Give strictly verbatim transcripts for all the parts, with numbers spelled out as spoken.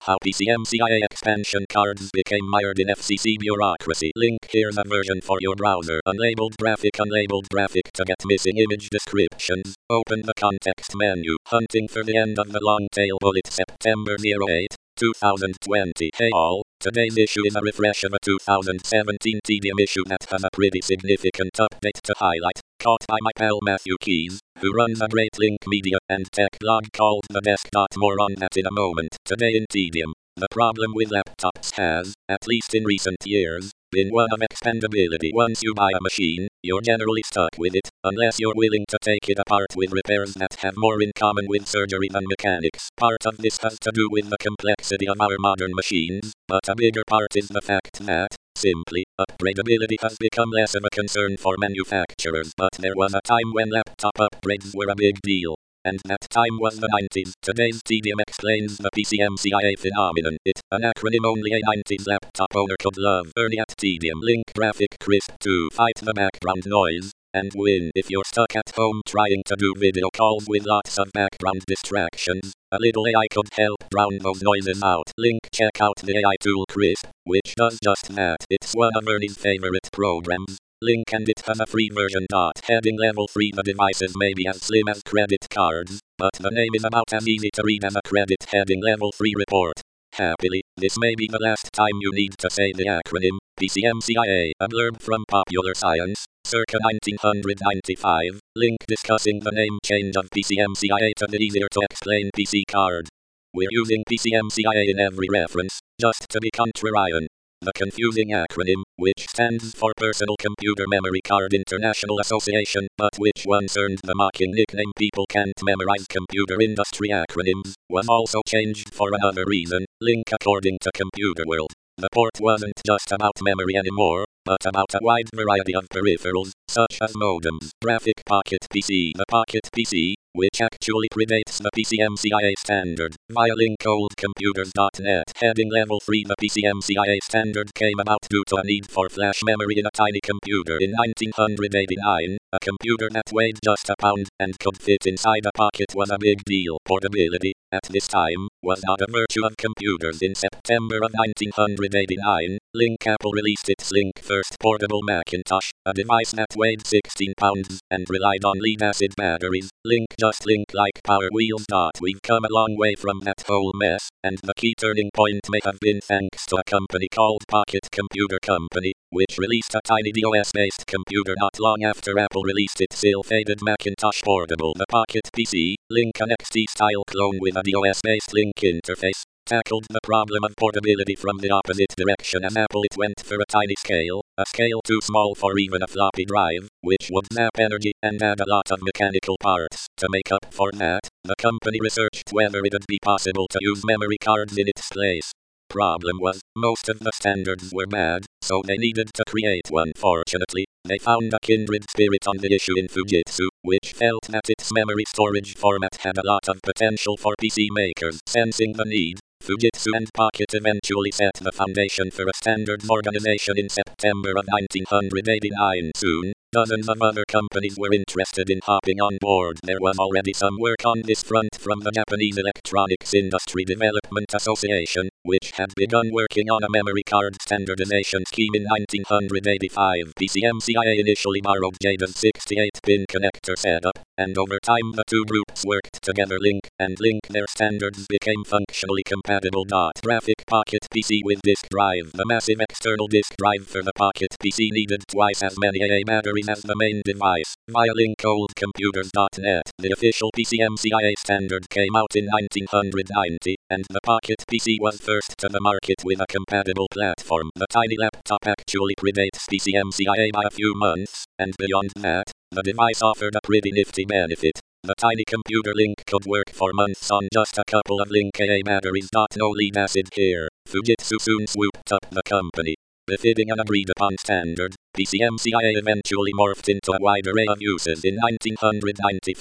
How PCMCIA expansion cards became mired in F C C bureaucracy. Link, here's a version for your browser. Unlabeled graphic, unlabeled graphic to get missing image descriptions. Open the context menu. Hunting for the end of the long tail bullet. September eighth, two thousand twenty. Hey all, today's issue is a refresh of a two thousand seventeen Tedium issue that has a pretty significant update to highlight. Caught by my pal Matthew Keys, who runs a great link media and tech blog called The Desk. More on that in a moment. Today in Tedium, the problem with laptops has, at least in recent years, been one of expandability. Once you buy a machine, you're generally stuck with it, unless you're willing to take it apart with repairs that have more in common with surgery than mechanics. Part of this has to do with the complexity of our modern machines, but a bigger part is the fact that, simply, upgradability has become less of a concern for manufacturers. But there was a time when laptop upgrades were a big deal. And that time was the nineties. Today's Tedium explains the PCMCIA phenomenon. It's an acronym only a nineties laptop owner could love. Early at Tedium. Link graphic crisp to fight the background noise and win. If you're stuck at home trying to do video calls with lots of background distractions, a little A I could help drown those noises out. Link, check out the A I tool Crisp, which does just that. It's one of Ernie's favorite programs. Link, and it has a free version. Heading level three. The devices may be as slim as credit cards, but the name is about as easy to read as a credit heading level three report. Happily, this may be the last time you need to say the acronym PCMCIA. A blurb from Popular Science, circa nineteen ninety-five. Link discussing the name change of PCMCIA to the easier to explain P C card. We're using PCMCIA in every reference, just to be contrarian. The confusing acronym, which stands for Personal Computer Memory Card International Association, but which once earned the mocking nickname People Can't Memorize Computer Industry Acronyms, was also changed for another reason. Link, according to Computer World, the port wasn't just about memory anymore, but about a wide variety of peripherals, such as modems. Graphic Pocket P C. The Pocket P C, which actually predates the PCMCIA standard, via link old computers dot net. Heading level three. The PCMCIA standard came about due to a need for flash memory in a tiny computer. In nineteen eighty-nine, a computer that weighed just a pound and could fit inside a pocket was a big deal. Portability, at this time, was not a virtue of computers. In September of nineteen eighty-nine, Link Apple released its Link first portable Macintosh, a device that weighed sixteen pounds and relied on lead-acid batteries. Link, just Link like Power Wheels. We've come a long way from that whole mess, and the key turning point may have been thanks to a company called Pocket Computer Company, which released a tiny DOS-based computer not long after Apple released its ill-fated Macintosh Portable. The Pocket P C, Link, an X T-style clone with a DOS-based Link interface, tackled the problem of portability from the opposite direction as Apple. It went for a tiny scale, a scale too small for even a floppy drive, which would zap energy and add a lot of mechanical parts. To make up for that, the company researched whether it'd be possible to use memory cards in its place. Problem was, most of the standards were bad, so they needed to create one. Fortunately, they found a kindred spirit on the issue in Fujitsu, which felt that its memory storage format had a lot of potential for P C makers. Sensing the need, Fujitsu and Pocket eventually set the foundation for a standards organization in September of nineteen eighty-nine. Soon, dozens of other companies were interested in hopping on board. There was already some work on this front from the Japanese Electronics Industry Development Association, which had begun working on a memory card standardization scheme in nineteen eighty-five. PCMCIA initially borrowed Jada's sixty-eight pin connector setup, and over time the two groups worked together. Link and Link, their standards became functionally compatible. Graphic Pocket P C with disk drive. The massive external disk drive for the Pocket P C needed twice as many A A batteries as the main device. Via link old computers dot net, the official PCMCIA standard came out in nineteen ninety, and the Pocket P C was first to the market with a compatible platform. The tiny laptop actually predates PCMCIA by a few months, and beyond that, the device offered a pretty nifty benefit. The tiny computer Link could work for months on just a couple of Link A A batteries. No lead acid here. Fujitsu soon swooped up the company. Befitting an agreed-upon standard, PCMCIA eventually morphed into a wide array of uses. In nineteen ninety-four,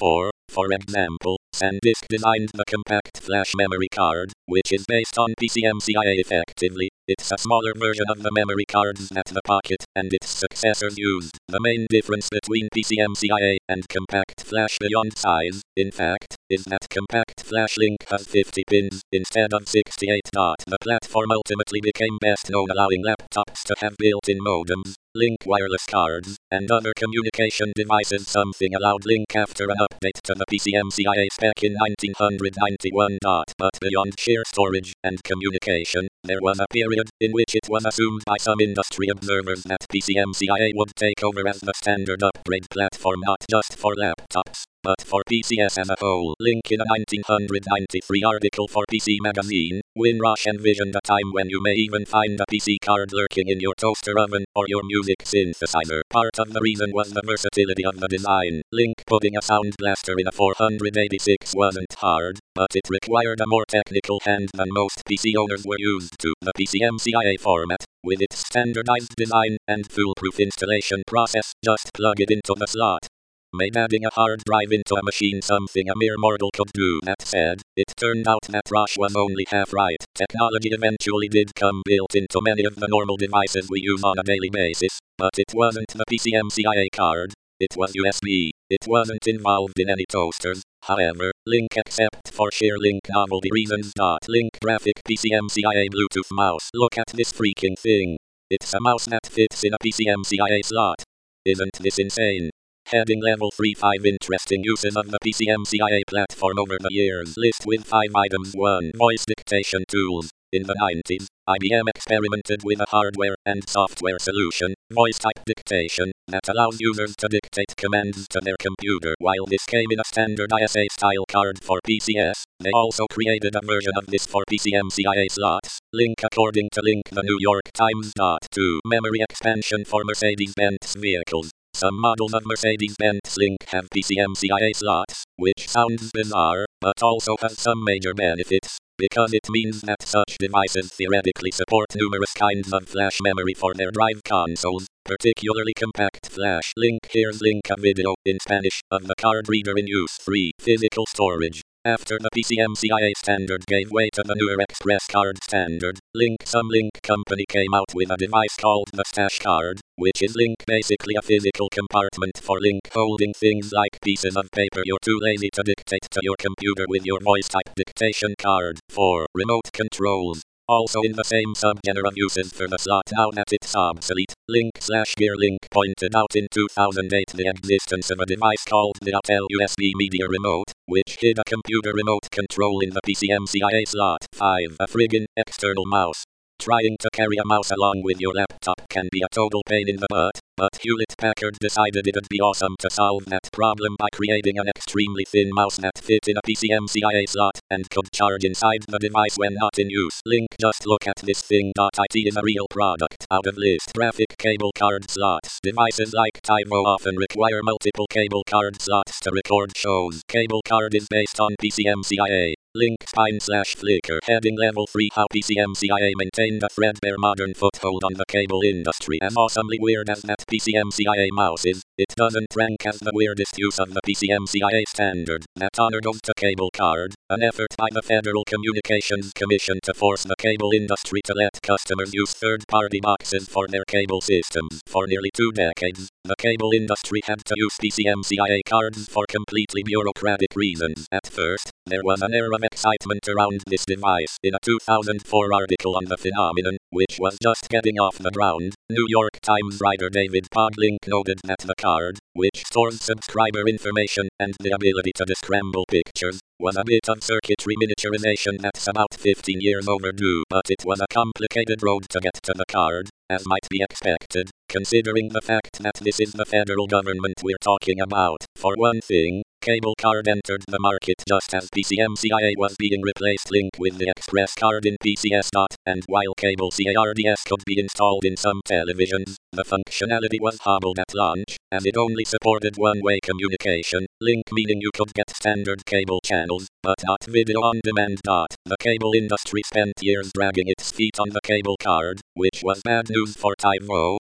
For example, SanDisk designed the compact flash memory card, which is based on PCMCIA effectively. It's a smaller version of the memory cards that the Pocket and its successors used. The main difference between PCMCIA and compact flash beyond size, in fact, is that compact flash Link has fifty pins instead of sixty-eight. The platform ultimately became best known allowing laptops to have built-in modems, Link wireless cards, and other communication devices. Something allowed Link after an update to the PCMCIA spec in nineteen ninety-one. But beyond sheer storage and communication, there was a period in which it was assumed by some industry observers that PCMCIA would take over as the standard upgrade platform not just for laptops, but for P C S as a whole. Link in a nineteen ninety-three article for P C Magazine, Winrush envisioned a time when you may even find a P C card lurking in your toaster oven or your music synthesizer. Part of the reason was the versatility of the design. Link putting a sound blaster in a four eighty-six wasn't hard, but it required a more technical hand than most P C owners were used to. The PCMCIA format, with its standardized design and foolproof installation process, just plug it into the slot, made adding a hard drive into a machine something a mere mortal could do. That said, it turned out that Rush was only half right. Technology eventually did come built into many of the normal devices we use on a daily basis, but it wasn't the PCMCIA card, it was U S B. It wasn't involved in any toasters, however. Link except for sheer Link novelty reasons. Link graphic PCMCIA Bluetooth mouse. Look at this freaking thing. It's a mouse that fits in a PCMCIA slot. Isn't this insane? Heading level three five Interesting uses of the PCMCIA platform over the years. List with five items. one. Voice dictation tools. In the nineties, I B M experimented with a hardware and software solution, voice type dictation, that allows users to dictate commands to their computer. While this came in a standard I S A-style card for P C S, they also created a version of this for PCMCIA slots. Link according to Link the New York Times. two. Memory expansion for Mercedes-Benz vehicles. Some models of Mercedes-Benz Link have PCMCIA slots, which sounds bizarre, but also has some major benefits, because it means that such devices theoretically support numerous kinds of flash memory for their drive consoles, particularly compact flash. Link. Here's Link a video, in Spanish, of the card reader in use. three. Physical storage. After the PCMCIA standard gave way to the newer Express card standard, Link some Link company came out with a device called the Stash card, which is Link basically a physical compartment for Link holding things like pieces of paper you're too lazy to dictate to your computer with your voice type dictation card. four. Remote controls. Also in the same subgenre of uses for the slot now that it's obsolete, Link slash Gear Link pointed out in two thousand eight the existence of a device called the Autel U S B Media Remote, which hid a computer remote control in the PCMCIA slot. five. A friggin' external mouse. Trying to carry a mouse along with your laptop can be a total pain in the butt, but Hewlett-Packard decided it'd be awesome to solve that problem by creating an extremely thin mouse that fit in a PCMCIA slot and could charge inside the device when not in use. Link. Just look at this thing. It is a real product. Out of list. Graphic cable card slots. Devices like TiVo often require multiple cable card slots to record shows. Cable card is based on PCMCIA. Link spine slash flicker. Heading level three. How PCMCIA maintained a threadbare modern foothold on the cable industry. As awesomely weird as that PCMCIA mouse is, it doesn't rank as the weirdest use of the PCMCIA standard. That honor goes to Cable Card, an effort by the Federal Communications Commission to force the cable industry to let customers use third-party boxes for their cable systems. For nearly two decades, the cable industry had to use PCMCIA cards for completely bureaucratic reasons. At first, there was an air of excitement around this device. In a two thousand four article on the phenomenon, which was just getting off the ground, New York Times writer David Podlink noted that the card, which stores subscriber information and the ability to descramble pictures, was a bit of circuitry miniaturization that's about fifteen years overdue. But it was a complicated road to get to the card, as might be expected, considering the fact that this is the federal government we're talking about. For one thing, Cable Card entered the market just as PCMCIA was being replaced. Link with the Express card in P C S. And while cable cards could be installed in some televisions, the functionality was hobbled at launch, as it only supported one-way communication, Link meaning you could get standard cable channels, but not video on demand. The cable industry spent years dragging its feet on the Cable Card, which was bad news for TiVo,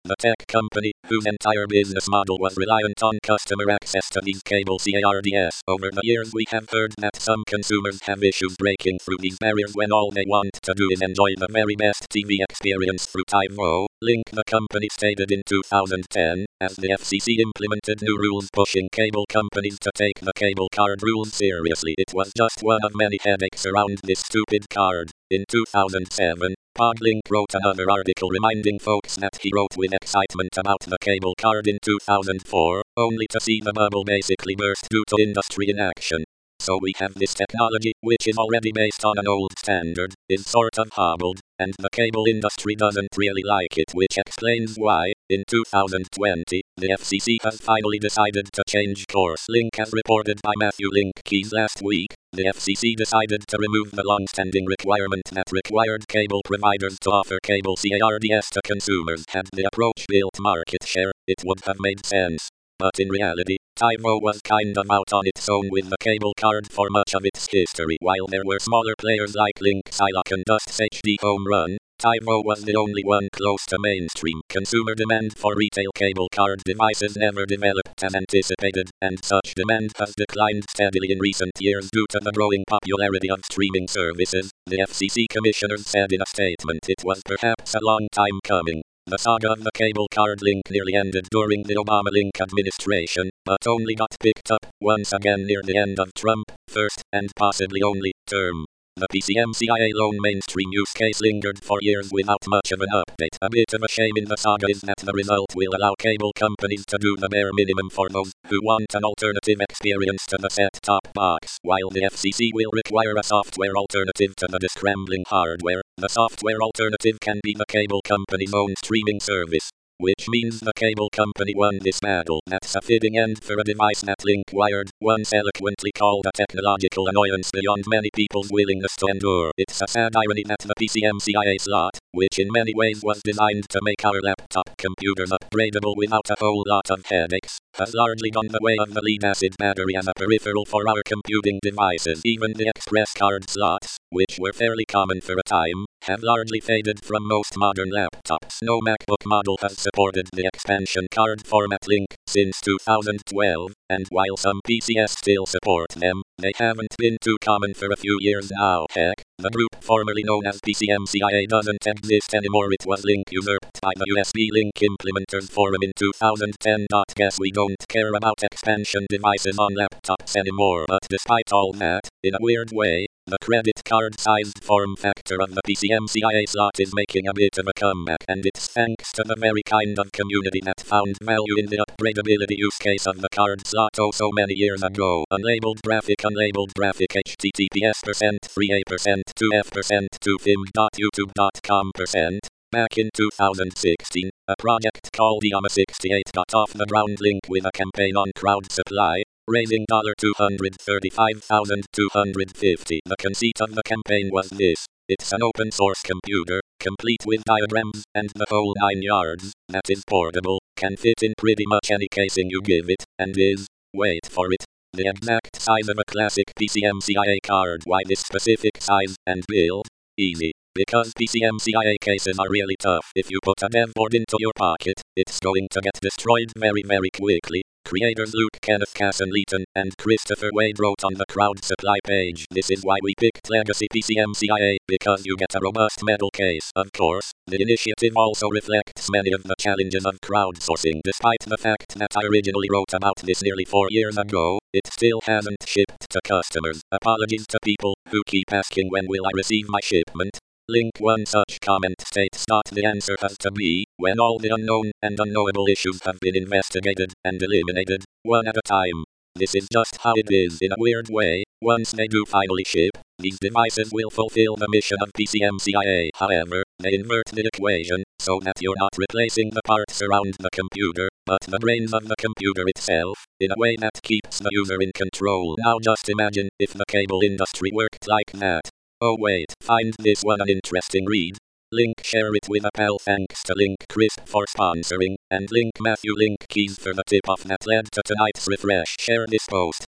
The tech company, whose entire business model was reliant on customer access to these cable cards. Over the years we have heard that some consumers have issues breaking through these barriers when all they want to do is enjoy the very best T V experience through TiVo. Link, the company, stated in two thousand ten, as the F C C implemented new rules pushing cable companies to take the cable card rules seriously. It was just one of many headaches around this stupid card. In two thousand seven, Podlink wrote another article reminding folks that he wrote with excitement about the cable card in two thousand four, only to see the bubble basically burst due to industry inaction. So we have this technology, which is already based on an old standard, is sort of hobbled, and the cable industry doesn't really like it, which explains why, in two thousand twenty, the F C C has finally decided to change course. Link, as reported by Matthew Link Keys last week, the F C C decided to remove the long-standing requirement that required cable providers to offer cable cards to consumers. Had the approach built market share, it would have made sense. But in reality, TiVo was kind of out on its own with the cable card for much of its history. While there were smaller players like Link, Silock and Dust's H D Home Run, TiVo was the only one close to mainstream. Consumer demand for retail cable card devices never developed as anticipated, and such demand has declined steadily in recent years due to the growing popularity of streaming services, the F C C commissioners said in a statement. It was perhaps a long time coming. The saga of the cable card Link nearly ended during the Obama Link administration, but only got picked up once again near the end of Trump, first, and possibly only, term. The P C M C I A lone mainstream use case lingered for years without much of an update. A bit of a shame in the saga is that the result will allow cable companies to do the bare minimum for those who want an alternative experience to the set-top box, while the F C C will require a software alternative to the scrambling hardware. The software alternative can be the cable company's own streaming service, which means the cable company won this battle. That's a fitting end for a device that Link Wired once eloquently called a technological annoyance beyond many people's willingness to endure. It's a sad irony that the P C M C I A slot, which in many ways was designed to make our laptop computers upgradable without a whole lot of headaches, has largely gone the way of the lead-acid battery as a peripheral for our computing devices. Even the express card slots, which were fairly common for a time, have largely faded from most modern laptops. No MacBook model has supported the expansion card format Link since two thousand twelve, and while some P C S still support them, they haven't been too common for a few years now. Heck, the group formerly known as P C M C I A doesn't exist anymore. It was Link usurped by the U S B Link Implementers Forum in two thousand ten. Guess we don't care about expansion devices on laptops anymore. But despite all that, in a weird way, the credit card-sized form factor of the P C M C I A slot is making a bit of a comeback, and it's thanks to the very kind of community that found value in the upgradability use case of the card slot oh so many years ago. Unlabeled graphic Unlabeled graphic H T T P S percent three A percent two F percent two film dot youtube dot com percent. Back in two thousand sixteen, a project called Iama sixty-eight got off the ground. Link with a campaign on crowd supply, raising two hundred thirty-five thousand two hundred fifty dollars. The conceit of the campaign was this: it's an open source computer, complete with diagrams and the whole nine yards, that is portable, can fit in pretty much any casing you give it, and is, wait for it, the exact size of a classic P C M C I A card. Why this specific size and build? Easy. Because P C M C I A cases are really tough. If you put a dev board into your pocket, it's going to get destroyed very very quickly. Creators Luke Kenneth Casson-Leeton and Christopher Wade wrote on the crowd supply page, "This is why we picked Legacy P C M C I A, because you get a robust metal case." Of course, the initiative also reflects many of the challenges of crowdsourcing. Despite the fact that I originally wrote about this nearly four years ago, it still hasn't shipped to customers. Apologies to people who keep asking when will I receive my shipment. Link one such comment states that the answer has to be, when all the unknown and unknowable issues have been investigated and eliminated, one at a time. This is just how it is. In a weird way, once they do finally ship, these devices will fulfill the mission of P C M C I A. However, they invert the equation, so that you're not replacing the parts around the computer, but the brains of the computer itself, in a way that keeps the user in control. Now just imagine if the cable industry worked like that. Oh wait, find this one an interesting read. Link share it with a pal. Thanks to Link Crisp for sponsoring, and Link Matthew Link Keys for the tip-off that led to tonight's refresh. Share this post.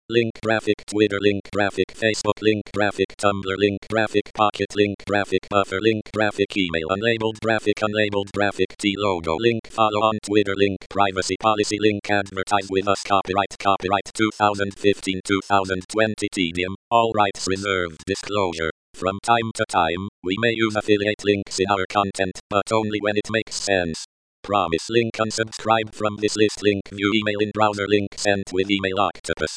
link graphic Twitter link graphic Facebook link graphic Tumblr link graphic Pocket link graphic Buffer link graphic email unlabeled graphic unlabeled graphic T logo link follow on Twitter link privacy policy link advertise with us copyright copyright twenty fifteen to twenty twenty Tedium, all rights reserved disclosure. From time to time, we may use affiliate links in our content, but only when it makes sense. Promise link unsubscribe from this list link view email in browser link sent with email octopus.